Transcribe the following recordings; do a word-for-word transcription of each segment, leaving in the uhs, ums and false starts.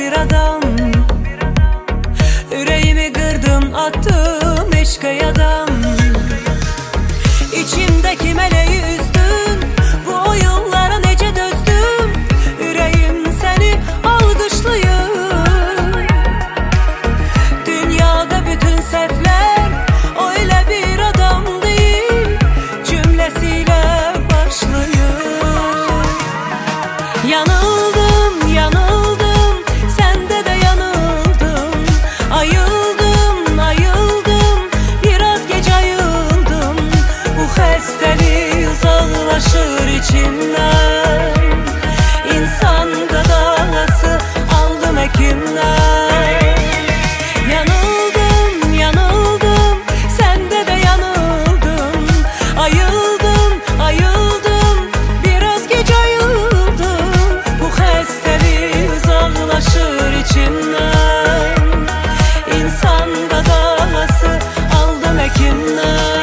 bir adam. Yüreğimi kırdın, attım eşka yadan. İçimdeki meleği üzdün, bu oyunlara nece dözdüm. Yüreğim seni alkışlıyor. Dünyada bütün sefler öyle bir adam değil, cümlesiyle başlıyor. Yanıldım, yanıldım, sende de yanıldım. Ayıldım, ayıldım, biraz geç ayıldım. Bu hesteli uzaklaşır içimden. İnsan gadası aldım hekimler. Yanıldım, yanıldım, sende de yanıldım. Ayıldım, ayıldım, biraz geç ayıldım. Bu hesteli uzaklaşır içimden. İnsan gadası aldım hekimler.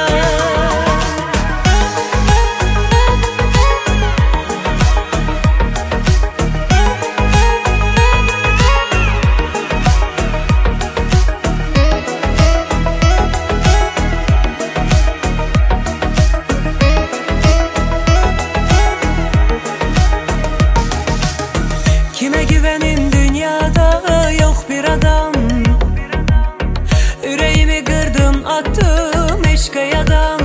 Kime güvenim dünyada yok bir adam. Yüreğimi kırdın, attım eşka yadan.